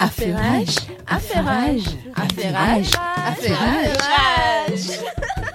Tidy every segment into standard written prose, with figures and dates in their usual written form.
Affairage, affairage, affairage, affairage.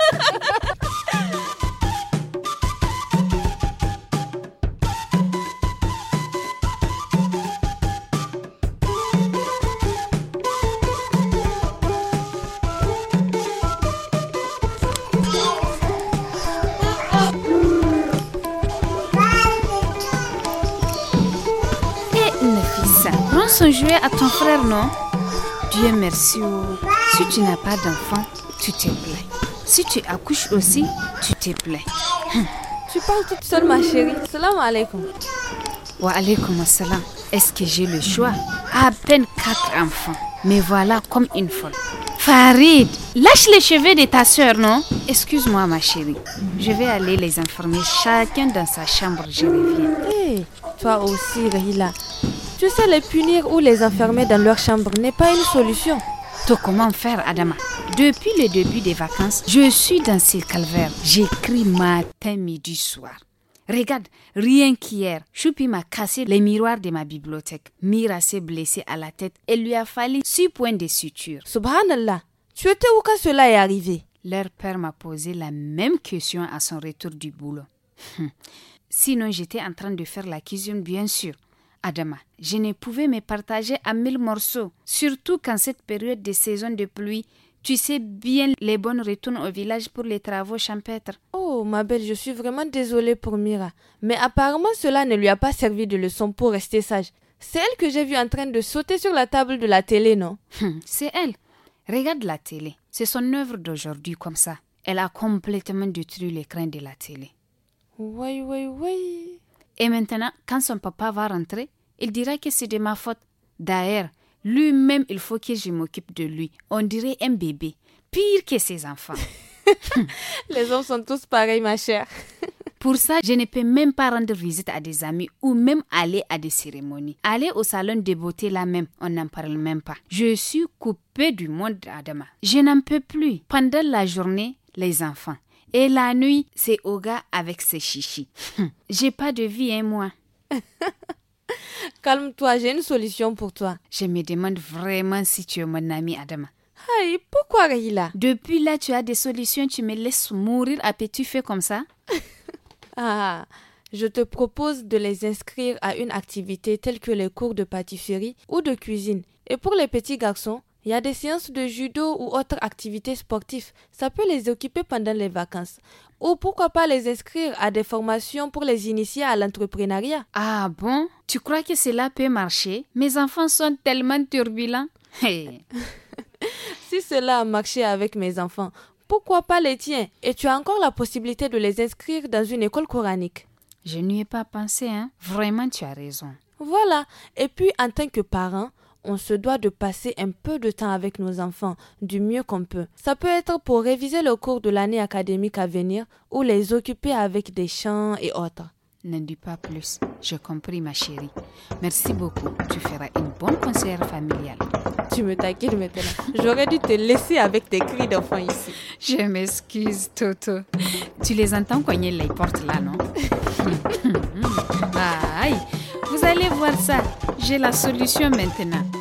Son jouet à ton frère, non? Dieu merci. Si tu n'as pas d'enfant, tu te plais. Si tu accouches aussi, tu te plais. Tu parles toute seule, ma chérie. Salam alaikum. Wa alaikum assalam. Est-ce que j'ai le choix? À peine 4 enfants. Mais voilà comme une folle. Farid, lâche les cheveux de ta soeur, non? Excuse-moi, ma chérie. Je vais aller les informer chacun dans sa chambre. Je reviens. Hé, toi aussi, Rahila. Tu sais, les punir ou les enfermer dans leur chambre n'est pas une solution. Toi, comment faire, Adama? Depuis le début des vacances, je suis dans ces calvaires. J'écris matin, midi, soir. Regarde, rien qu'hier, Choupi m'a cassé les miroirs de ma bibliothèque. Mira s'est blessée à la tête et lui a fallu 6 points de suture. Subhanallah, tu étais où quand cela est arrivé? Leur père m'a posé la même question à son retour du boulot. Sinon, j'étais en train de faire la cuisine, bien sûr. Adama, je ne pouvais me partager à 1000 morceaux, surtout qu'en cette période de saison de pluie, tu sais bien les bonnes retournent au village pour les travaux champêtres. Oh, ma belle, je suis vraiment désolée pour Mira. Mais apparemment, cela ne lui a pas servi de leçon pour rester sage. C'est elle que j'ai vue en train de sauter sur la table de la télé, non? C'est elle. Regarde la télé. C'est son œuvre d'aujourd'hui comme ça. Elle a complètement détruit l'écran de la télé. Oui. Et maintenant, quand son papa va rentrer, il dira que c'est de ma faute. D'ailleurs, lui-même, il faut que je m'occupe de lui. On dirait un bébé, pire que ses enfants. Les hommes sont tous pareils, ma chère. Pour ça, je ne peux même pas rendre visite à des amis ou même aller à des cérémonies. Aller au salon de beauté là même, on n'en parle même pas. Je suis coupée du monde, Adama. Je n'en peux plus. Pendant la journée, les enfants. Et la nuit, c'est Oga avec ses chichis. J'ai pas de vie, hein, moi. Calme-toi, j'ai une solution pour toi. Je me demande vraiment si tu es mon ami, Adama. Hey, pourquoi, Rahila? Depuis là, tu as des solutions, tu me laisses mourir à petit feu comme ça? Je te propose de les inscrire à une activité telle que les cours de pâtisserie ou de cuisine. Et pour les petits garçons, il y a des séances de judo ou autres activités sportives. Ça peut les occuper pendant les vacances. Ou pourquoi pas les inscrire à des formations pour les initier à l'entrepreneuriat. Ah bon? Tu crois que cela peut marcher? Mes enfants sont tellement turbulents. Hey. Si cela a marché avec mes enfants, pourquoi pas les tiens? Et tu as encore la possibilité de les inscrire dans une école coranique. Je n'y ai pas pensé, hein? Vraiment, tu as raison. Voilà. Et puis, en tant que parent, on se doit de passer un peu de temps avec nos enfants, du mieux qu'on peut. Ça peut être pour réviser le cours de l'année académique à venir ou les occuper avec des chants et autres. Ne dis pas plus. J'ai compris, ma chérie. Merci beaucoup. Tu feras une bonne conseillère familiale. Tu me taquines maintenant. J'aurais dû te laisser avec tes cris d'enfant ici. Je m'excuse, Toto. Tu les entends cogner les portes là, non? Aïe, vous allez voir ça. J'ai la solution maintenant.